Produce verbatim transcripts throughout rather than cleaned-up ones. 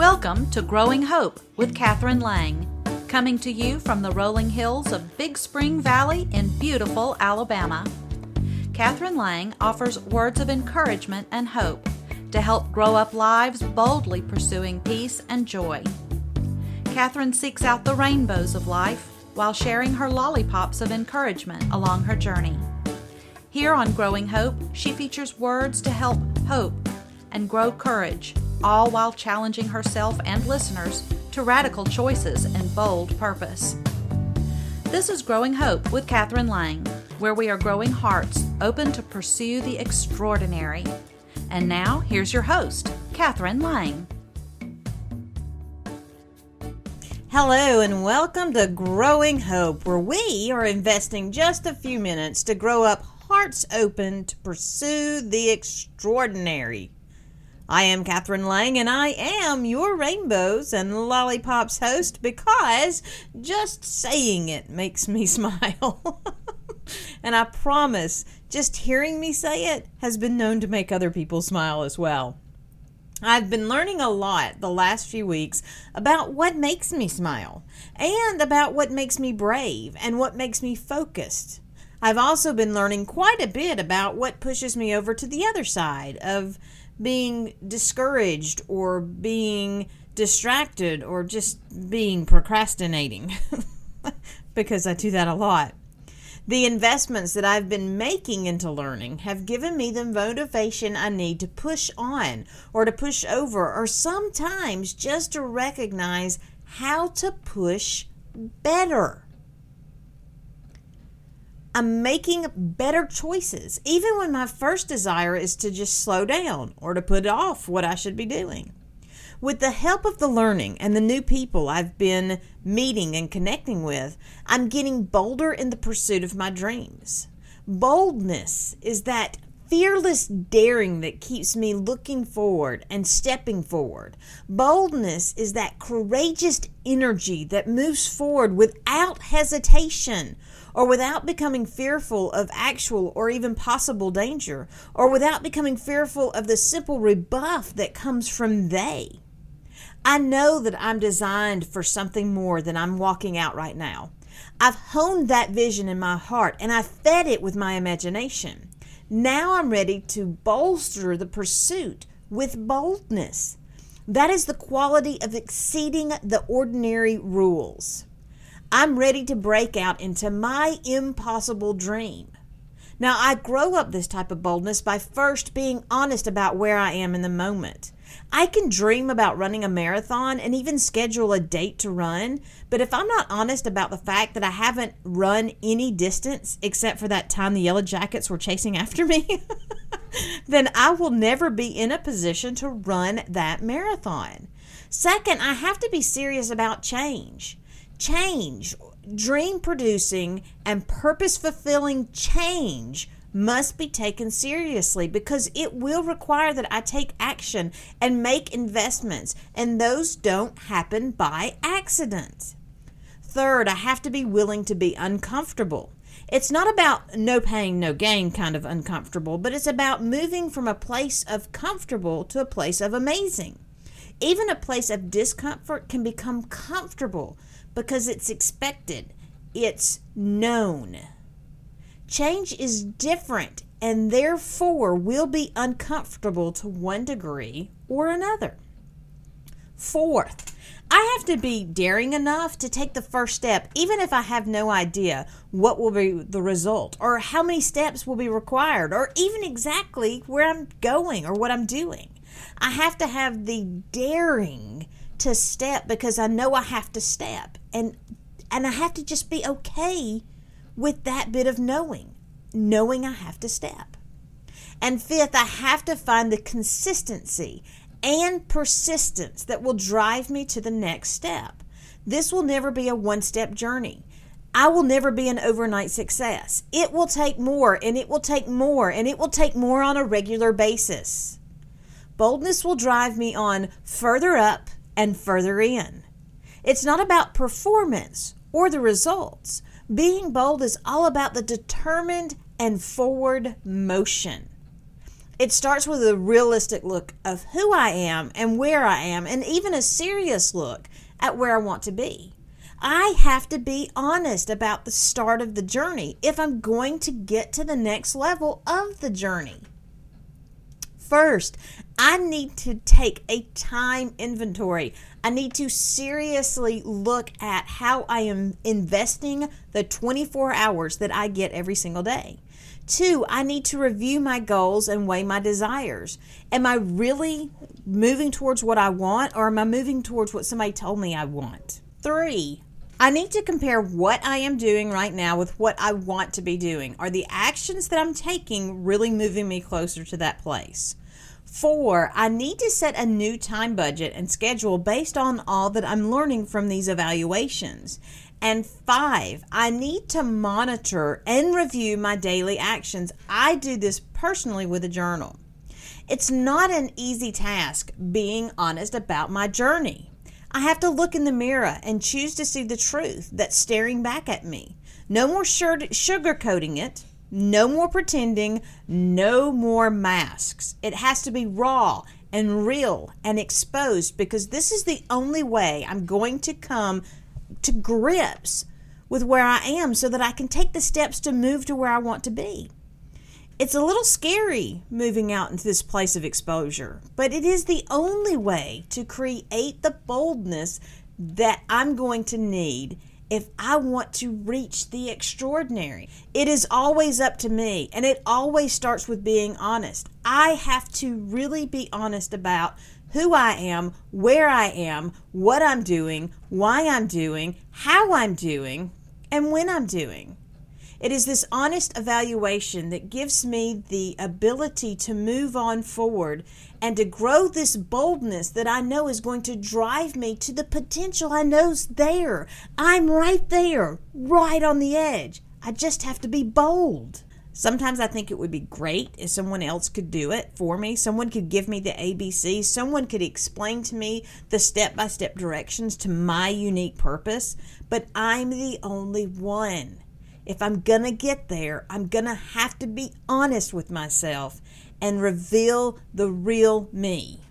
Welcome to Growing Hope with Catherine Lang, coming to you from the rolling hills of Big Spring Valley in beautiful Alabama. Catherine Lang offers words of encouragement and hope to help grow up lives boldly pursuing peace and joy. Catherine seeks out the rainbows of life while sharing her lollipops of encouragement along her journey. Here on Growing Hope, she features words to help hope and grow courage, all while challenging herself and listeners to radical choices and bold purpose. This is Growing Hope with Catherine Lang, where we are growing hearts open to pursue the extraordinary. And now, here's your host, Catherine Lang. Hello and welcome to Growing Hope, where we are investing just a few minutes to grow up hearts open to pursue the extraordinary. I am Catherine Lang, and I am your Rainbows and Lollipops host because just saying it makes me smile. And I promise, just hearing me say it has been known to make other people smile as well. I've been learning a lot the last few weeks about what makes me smile, and about what makes me brave, and what makes me focused. I've also been learning quite a bit about what pushes me over to the other side of being discouraged or being distracted or just being procrastinating because I do that a lot. The investments that I've been making into learning have given me the motivation I need to push on or to push over, or sometimes just to recognize how to push better. I'm making better choices, even when my first desire is to just slow down or to put off what I should be doing. With the help of the learning and the new people I've been meeting and connecting with, I'm getting bolder in the pursuit of my dreams. Boldness is that fearless daring that keeps me looking forward and stepping forward. Boldness is that courageous energy that moves forward without hesitation, or without becoming fearful of actual or even possible danger, or without becoming fearful of the simple rebuff that comes from they. I know that I'm designed for something more than I'm walking out right now. I've honed that vision in my heart, and I fed it with my imagination. Now I'm ready to bolster the pursuit with boldness. That is the quality of exceeding the ordinary rules. I'm ready to break out into my impossible dream. Now, I grow up this type of boldness by first being honest about where I am in the moment. I can dream about running a marathon and even schedule a date to run, but if I'm not honest about the fact that I haven't run any distance except for that time the Yellow Jackets were chasing after me, then I will never be in a position to run that marathon. Second, I have to be serious about change. Change, dream-producing and purpose-fulfilling change must be taken seriously, because it will require that I take action and make investments, and those don't happen by accident. Third, I have to be willing to be uncomfortable. It's not about no pain, no gain kind of uncomfortable, but it's about moving from a place of comfortable to a place of amazing. Even a place of discomfort can become comfortable because it's expected, it's known. Change is different and therefore will be uncomfortable to one degree or another. Fourth, I have to be daring enough to take the first step, even if I have no idea what will be the result, or how many steps will be required, or even exactly where I'm going or what I'm doing. I have to have the daring to step because I know I have to step, and and I have to just be okay with that bit of knowing, knowing I have to step. And fifth, I have to find the consistency and persistence that will drive me to the next step. This will never be a one-step journey. I will never be an overnight success. It will take more, and it will take more, and it will take more on a regular basis. Boldness will drive me on further up and further in. It's not about performance or the results. Being bold is all about the determined and forward motion. It starts with a realistic look of who I am and where I am, and even a serious look at where I want to be. I have to be honest about the start of the journey if I'm going to get to the next level of the journey. First, I need to take a time inventory. I need to seriously look at how I am investing the twenty-four hours that I get every single day. Two, I need to review my goals and weigh my desires. Am I really moving towards what I want, or am I moving towards what somebody told me I want? Three, I need to compare what I am doing right now with what I want to be doing. Are the actions that I'm taking really moving me closer to that place? Four, I need to set a new time budget and schedule based on all that I'm learning from these evaluations. And five, I need to monitor and review my daily actions. I do this personally with a journal. It's not an easy task being honest about my journey. I have to look in the mirror and choose to see the truth that's staring back at me. No more sugarcoating it. No more pretending. No more masks. It has to be raw and real and exposed, because this is the only way I'm going to come to grips with where I am so that I can take the steps to move to where I want to be. It's a little scary moving out into this place of exposure, but it is the only way to create the boldness that I'm going to need if I want to reach the extraordinary. It is always up to me, and it always starts with being honest. I have to really be honest about who I am, where I am, what I'm doing, why I'm doing, how I'm doing, and when I'm doing. It is this honest evaluation that gives me the ability to move on forward and to grow this boldness that I know is going to drive me to the potential I know's there. I'm right there, right on the edge. I just have to be bold. Sometimes I think it would be great if someone else could do it for me. Someone could give me the A B Cs. Someone could explain to me the step-by-step directions to my unique purpose. But I'm the only one. If I'm going to get there, I'm going to have to be honest with myself and reveal the real me.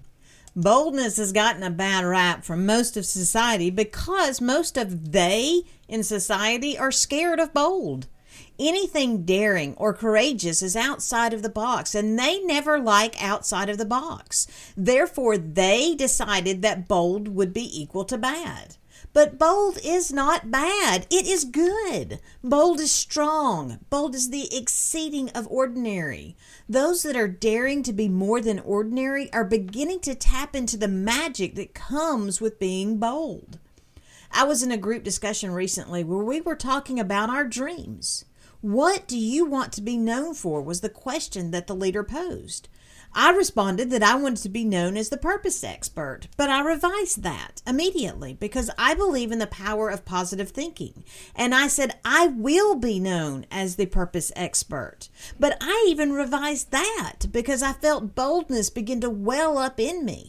Boldness has gotten a bad rap from most of society because most of they in society are scared of bold. Anything daring or courageous is outside of the box, and they never like outside of the box. Therefore, they decided that bold would be equal to bad. But bold is not bad. It is good. Bold is strong. Bold is the exceeding of ordinary. Those that are daring to be more than ordinary are beginning to tap into the magic that comes with being bold. I was in a group discussion recently where we were talking about our dreams. What do you want to be known for was the question that the leader posed. I responded that I wanted to be known as the purpose expert, but I revised that immediately because I believe in the power of positive thinking. And I said, I will be known as the purpose expert. But I even revised that because I felt boldness begin to well up in me.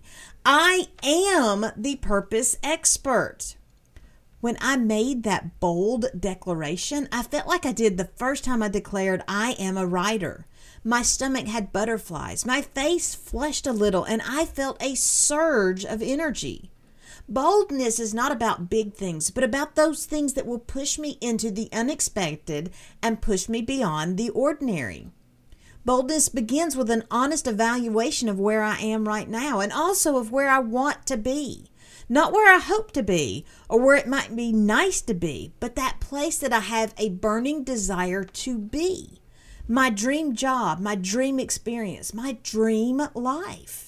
I am the purpose expert. When I made that bold declaration, I felt like I did the first time I declared I am a writer. My stomach had butterflies, my face flushed a little, and I felt a surge of energy. Boldness is not about big things, but about those things that will push me into the unexpected and push me beyond the ordinary. Boldness begins with an honest evaluation of where I am right now and also of where I want to be. Not where I hope to be or where it might be nice to be, but that place that I have a burning desire to be. My dream job, my dream experience, my dream life.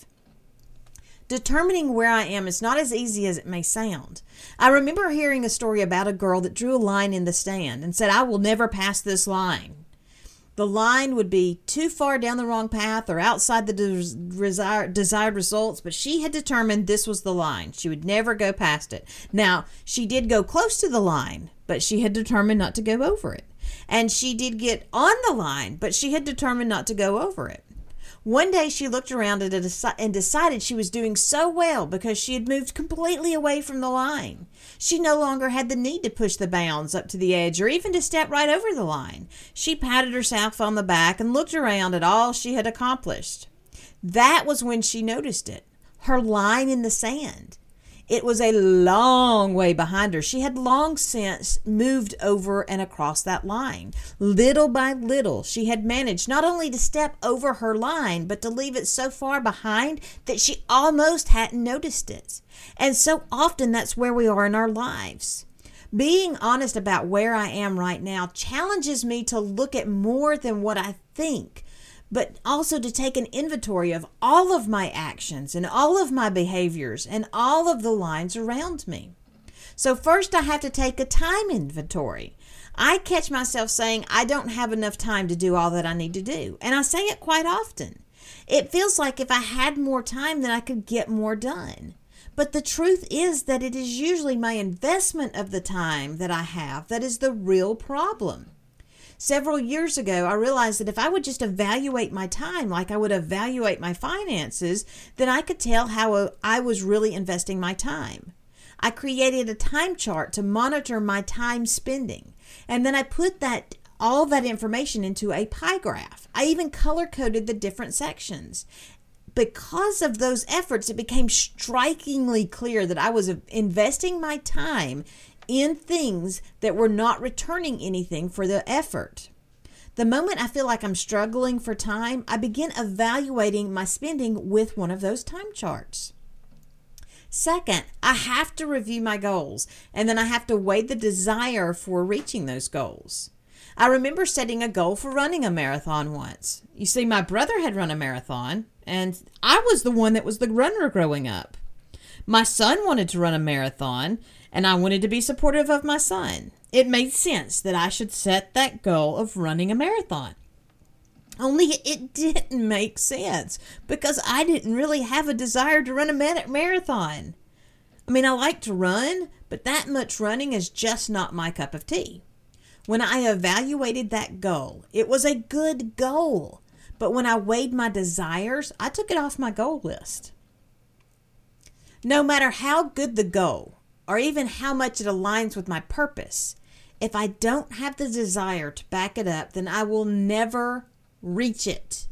Determining where I am is not as easy as it may sound. I remember hearing a story about a girl that drew a line in the stand and said, I will never pass this line. The line would be too far down the wrong path or outside the desired, desired results, but she had determined this was the line. She would never go past it. Now, she did go close to the line, but she had determined not to go over it. And she did get on the line, but she had determined not to go over it. One day she looked around and deci- and decided she was doing so well because she had moved completely away from the line. She no longer had the need to push the bounds up to the edge or even to step right over the line. She patted herself on the back and looked around at all she had accomplished. That was when she noticed it, her line in the sand. It was a long way behind her. She had long since moved over and across that line. Little by little, she had managed not only to step over her line, but to leave it so far behind that she almost hadn't noticed it. And so often that's where we are in our lives. Being honest about where I am right now challenges me to look at more than what I think, but also to take an inventory of all of my actions and all of my behaviors and all of the lines around me. So first I have to take a time inventory. I catch myself saying I don't have enough time to do all that I need to do, and I say it quite often. It feels like if I had more time, then I could get more done. But the truth is that it is usually my investment of the time that I have that is the real problem. Several years ago, I realized that if I would just evaluate my time like I would evaluate my finances, then I could tell how I was really investing my time. I created a time chart to monitor my time spending, and then I put that all that information into a pie graph. I even color-coded the different sections. Because of those efforts, it became strikingly clear that I was investing my time in things that were not returning anything for the effort. The moment I feel like I'm struggling for time, I begin evaluating my spending with one of those time charts. Second, I have to review my goals, and then I have to weigh the desire for reaching those goals. I remember setting a goal for running a marathon once. You see, my brother had run a marathon, and I was the one that was the runner growing up. My son wanted to run a marathon, and I wanted to be supportive of my son. It made sense that I should set that goal of running a marathon. Only it didn't make sense because I didn't really have a desire to run a marathon. I mean, I like to run, but that much running is just not my cup of tea. When I evaluated that goal, it was a good goal. But when I weighed my desires, I took it off my goal list. No matter how good the goal, or even how much it aligns with my purpose, if I don't have the desire to back it up, then I will never reach it.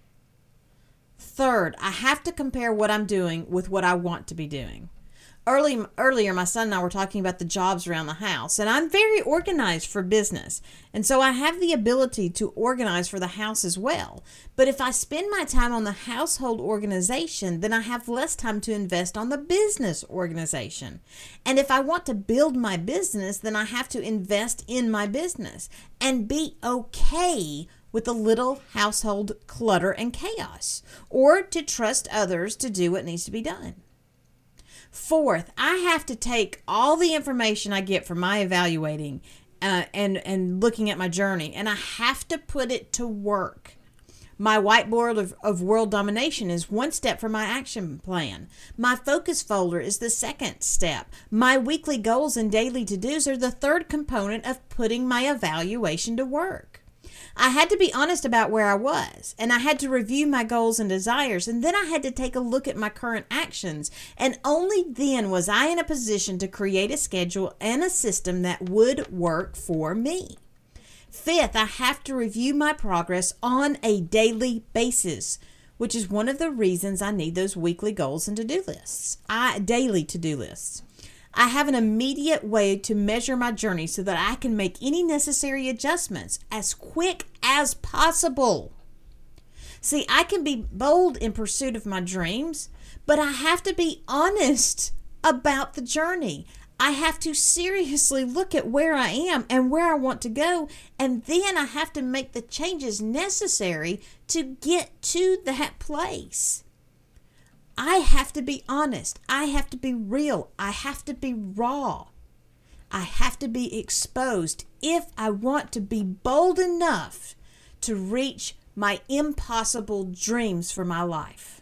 Third, I have to compare what I'm doing with what I want to be doing. Early, earlier, my son and I were talking about the jobs around the house, and I'm very organized for business, and so I have the ability to organize for the house as well. But if I spend my time on the household organization, then I have less time to invest on the business organization. And if I want to build my business, then I have to invest in my business and be okay with a little household clutter and chaos, or to trust others to do what needs to be done. Fourth, I have to take all the information I get from my evaluating uh, and, and looking at my journey, and I have to put it to work. My whiteboard of, of world domination is one step from my action plan. My focus folder is the second step. My weekly goals and daily to-dos are the third component of putting my evaluation to work. I had to be honest about where I was, and I had to review my goals and desires, and then I had to take a look at my current actions, and only then was I in a position to create a schedule and a system that would work for me. Fifth, I have to review my progress on a daily basis, which is one of the reasons I need those weekly goals and to-do lists, I, daily to-do lists. I have an immediate way to measure my journey so that I can make any necessary adjustments as quick as possible. See, I can be bold in pursuit of my dreams, but I have to be honest about the journey. I have to seriously look at where I am and where I want to go, and then I have to make the changes necessary to get to that place. I have to be honest. I have to be real. I have to be raw. I have to be exposed if I want to be bold enough to reach my impossible dreams for my life.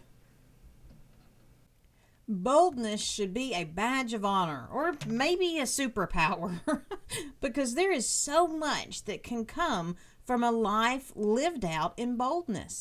Boldness should be a badge of honor, or maybe a superpower, because there is so much that can come from a life lived out in boldness.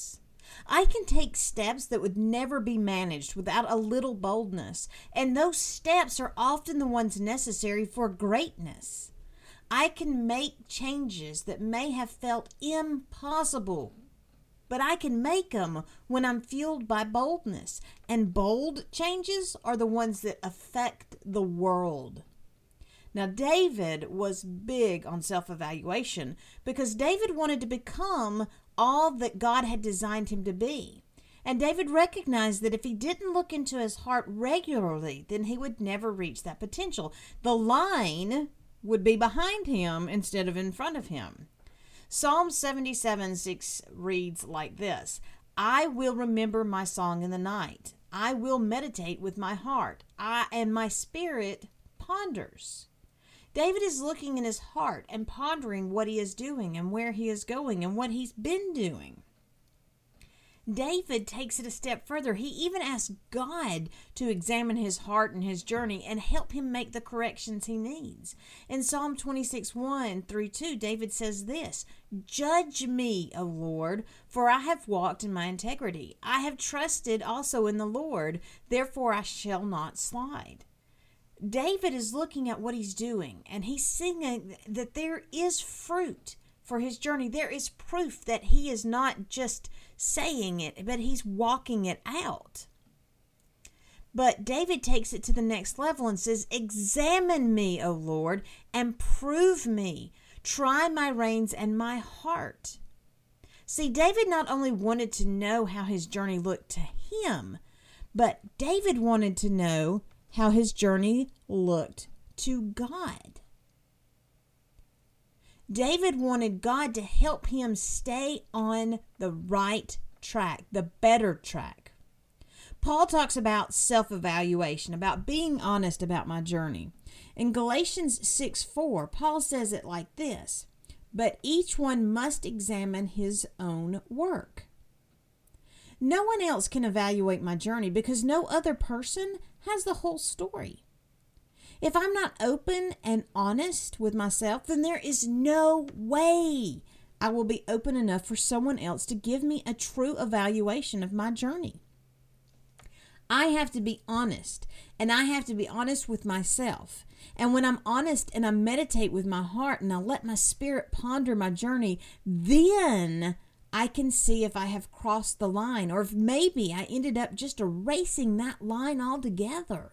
I can take steps that would never be managed without a little boldness, and those steps are often the ones necessary for greatness. I can make changes that may have felt impossible, but I can make them when I'm fueled by boldness, and bold changes are the ones that affect the world. Now, David was big on self-evaluation because David wanted to become all that God had designed him to be. And David recognized that if he didn't look into his heart regularly, then he would never reach that potential. The line would be behind him instead of in front of him. Psalm seventy-seven six reads like this: I will remember my song in the night. I will meditate with my heart. I and my spirit ponders. David is looking in his heart and pondering what he is doing and where he is going and what he's been doing. David takes it a step further. He even asks God to examine his heart and his journey and help him make the corrections he needs. In Psalm twenty-six one through two, David says this: Judge me, O Lord, for I have walked in my integrity. I have trusted also in the Lord, therefore I shall not slide. David is looking at what he's doing, and he's seeing that there is fruit for his journey. There is proof that he is not just saying it, but he's walking it out. But David takes it to the next level and says, Examine me, O Lord, and prove me. Try my reins and my heart. See, David not only wanted to know how his journey looked to him, but David wanted to know how his journey looked to God. David wanted God to help him stay on the right track, the better track. Paul talks about self-evaluation, about being honest about my journey. In Galatians six four, Paul says it like this: But each one must examine his own work. No one else can evaluate my journey because no other person has the whole story. If I'm not open and honest with myself, then there is no way I will be open enough for someone else to give me a true evaluation of my journey. I have to be honest, and I have to be honest with myself. And when I'm honest and I meditate with my heart and I let my spirit ponder my journey, then I can see if I have crossed the line, or if maybe I ended up just erasing that line altogether.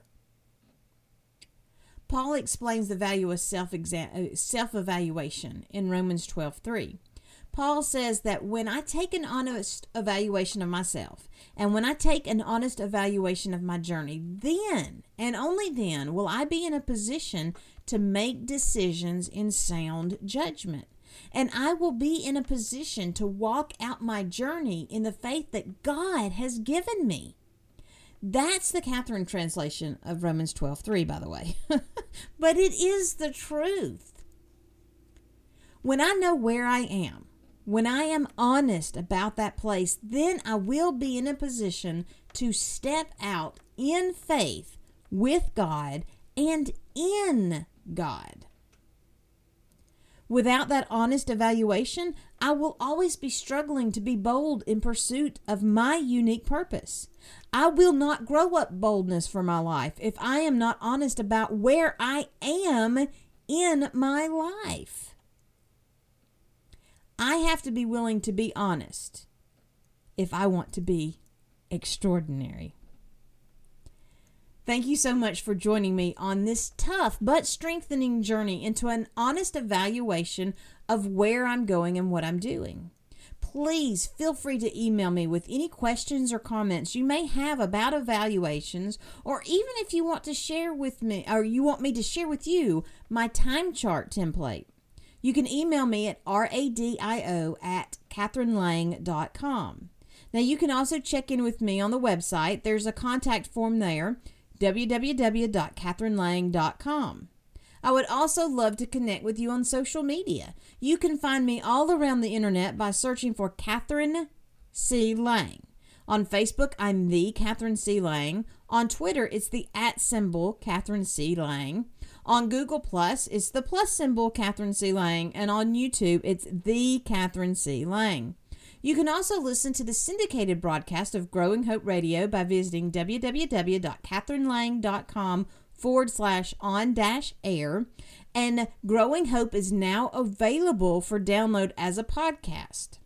Paul explains the value of self-exa- self-evaluation in Romans twelve three. Paul says that when I take an honest evaluation of myself, and when I take an honest evaluation of my journey, then, and only then, will I be in a position to make decisions in sound judgment. And I will be in a position to walk out my journey in the faith that God has given me. That's the Catherine translation of Romans twelve three, by the way. But it is the truth. When I know where I am, when I am honest about that place, then I will be in a position to step out in faith with God and in God. Without that honest evaluation, I will always be struggling to be bold in pursuit of my unique purpose. I will not grow up boldness for my life if I am not honest about where I am in my life. I have to be willing to be honest if I want to be extraordinary. Thank you so much for joining me on this tough but strengthening journey into an honest evaluation of where I'm going and what I'm doing. Please feel free to email me with any questions or comments you may have about evaluations, or even if you want to share with me, or you want me to share with you my time chart template. You can email me at radio at catherine lang dot com. Now you can also check in with me on the website. There's a contact form there, w w w dot catherine lang dot com. I would also love to connect with you on social media. You can find me all around the internet by searching for Catherine C. Lang. On Facebook, I'm the Catherine C. Lang. On Twitter, it's the at symbol Catherine C. Lang. On Google Plus, it's the plus symbol Catherine C. Lang. And on YouTube, it's the Catherine C. Lang. You can also listen to the syndicated broadcast of Growing Hope Radio by visiting www.catherinelang.com forward slash on dash air. And Growing Hope is now available for download as a podcast.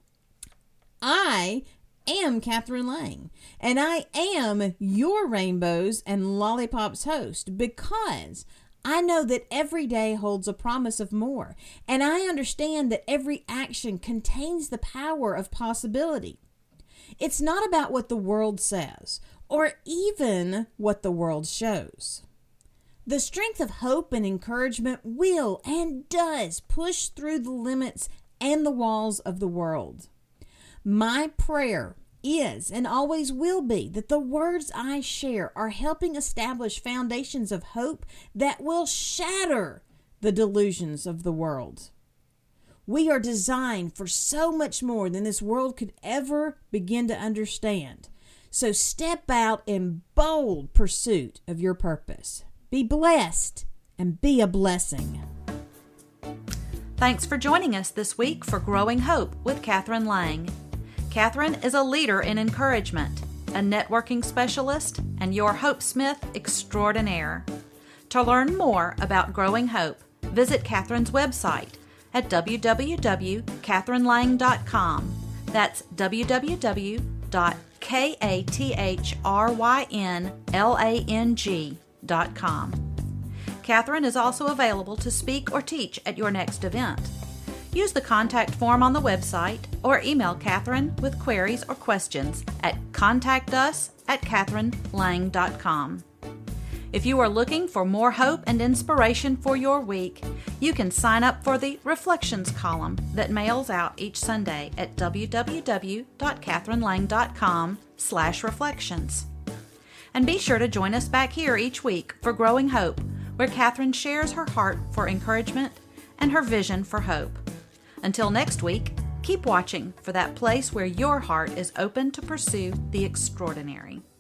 I am Catherine Lang, and I am your Rainbows and Lollipops host because I know that every day holds a promise of more, and I understand that every action contains the power of possibility. It's not about what the world says, or even what the world shows. The strength of hope and encouragement will and does push through the limits and the walls of the world. My prayer is and always will be that the words I share are helping establish foundations of hope that will shatter the delusions of the world. We are designed for so much more than this world could ever begin to understand. So step out in bold pursuit of your purpose. Be blessed and be a blessing. Thanks for joining us this week for Growing Hope with Catherine Lang. Catherine is a leader in encouragement, a networking specialist, and your Hope Smith extraordinaire. To learn more about Growing Hope, visit Catherine's website at w w w dot catherine lang dot com. That's w w w dot catherine lang dot com. Catherine is also available to speak or teach at your next event. Use the contact form on the website or email Catherine with queries or questions at contact us at catherine lang dot com. If you are looking for more hope and inspiration for your week, you can sign up for the Reflections column that mails out each Sunday at w w w dot catherine lang dot com slash reflections. And be sure to join us back here each week for Growing Hope, where Catherine shares her heart for encouragement and her vision for hope. Until next week, keep watching for that place where your heart is open to pursue the extraordinary.